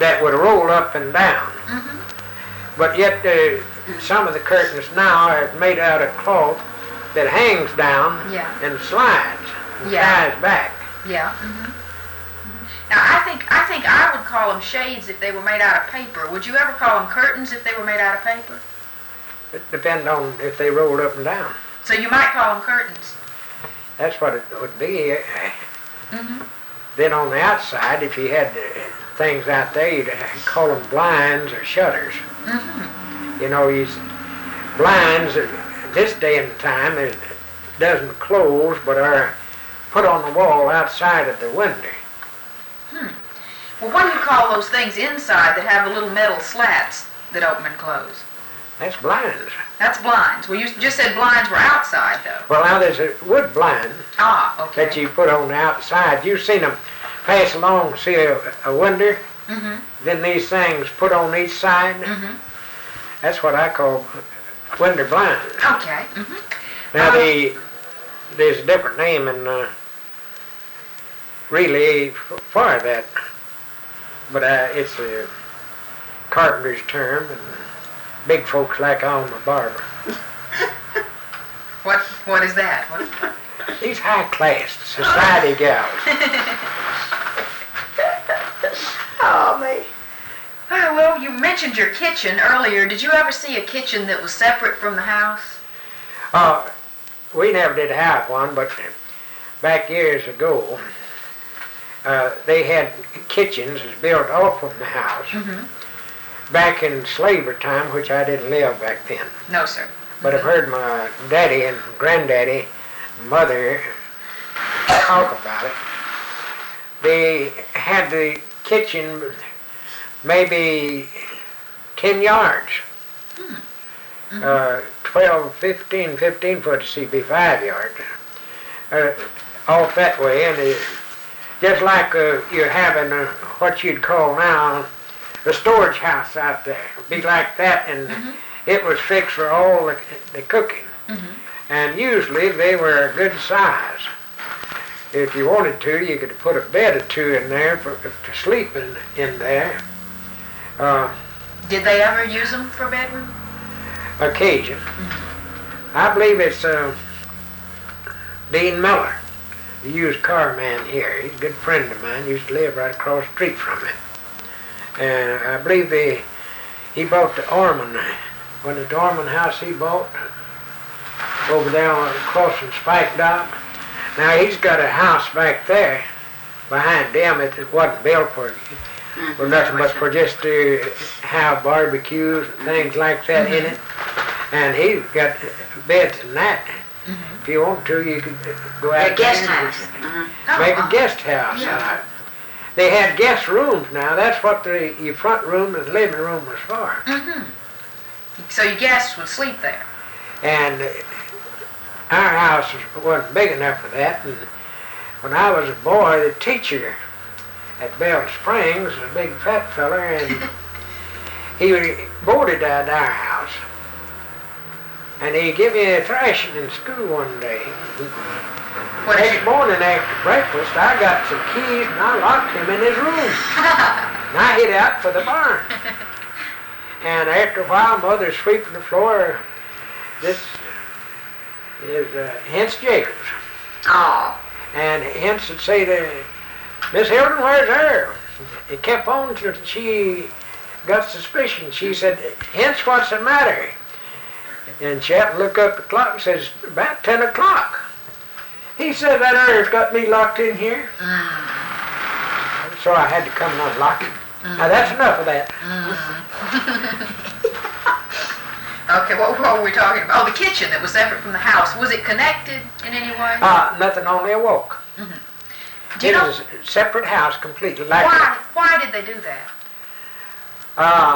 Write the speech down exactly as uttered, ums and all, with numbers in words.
that would roll up and down. Mm-hmm. But yet uh, some of the curtains now are made out of cloth that hangs down Yeah. and slides and Yeah. slides back. Yeah. Mm-hmm. Mm-hmm. Now I think I think I would call them shades if they were made out of paper. Would you ever call them curtains if they were made out of paper? It depends on if they rolled up and down. So you might call them curtains. That's what it would be. Mm-hmm. Then on the outside, if you had uh, things out there, you'd call them blinds or shutters. Mm-hmm. You know, these blinds, uh, this day and time, it doesn't close, but are put on the wall outside of the window. Hmm. Well, what do you call those things inside that have the little metal slats that open and close? That's blinds. That's blinds. Well, you just said blinds were outside, though. Well, now there's a wood blind Ah, okay. that you put on the outside. You've seen them pass along, see a, a window, Mm-hmm. then these things put on each side. Mm-hmm. That's what I call window blinds. Okay. Mm-hmm. Now, Uh, the, there's a different name and uh, really for that, but uh, it's a carpenter's term, and big folks like I'm a barber. What What is that? What? These high-class society gals. Oh, me. Oh, well, you mentioned your kitchen earlier. Did you ever see a kitchen that was separate from the house? Uh, we never did have one, but back years ago, uh, they had kitchens built off from the house. Mm-hmm. Back in slavery time, which I didn't live back then. No, sir. But I've heard my daddy and granddaddy, mother, talk about it. They had the kitchen maybe ten yards. Mm-hmm. Uh, twelve, fifteen, fifteen foot C B five yards. Uh, off that way, and it, just like uh, you're having uh, what you'd call now a storage house out there. It'd be like that, and Mm-hmm. it was fixed for all the, the cooking. Mm-hmm. And usually they were a good size. If you wanted to, you could put a bed or two in there for, to sleep in, in there. Uh, Did they ever use them for bedroom? occasion. Mm-hmm. I believe it's uh, Dean Miller, the used car man here. He's a good friend of mine. Used to live right across the street from me. And I believe they, he bought the Orman, when the Orman house he bought over there on, across from Spike Dock. Now he's got a house back there behind them. It wasn't built for, for nothing but for just to have barbecues and things like that Mm-hmm. in it. And he's got beds in that. Mm-hmm. If you want to, you could go out A guest there and house. Uh-huh. make Oh, a guest house yeah. out. They had guest rooms now. That's what the your front room and the living room was for. Mm-hmm. So your guests would sleep there? And our house wasn't big enough for that. And when I was a boy, the teacher at Bell Springs was a big fat feller, and he boarded at our house. And he gave me a thrashing in school one day. What did Next you... morning after breakfast, I got some keys and I locked him in his room. And I hid out for the barn. And after a while, Mother sweeping the floor. This is uh, Hence Jacobs. Oh. And Hence would say to Miss Hilton, where's her? It kept on until she got suspicion. She said, Hence, what's the matter? And she happened to look up the clock and says, about ten o'clock. He said, that ear's got me locked in here. Mm. So I had to come and unlock it. Mm. Now that's enough of that. Okay, what, what were we talking about? Oh, the kitchen that was separate from the house. Was it connected in any way? Uh, nothing, only a walk. Mm-hmm. Do you It know was a separate house completely. Like why? Why did they do that? Uh,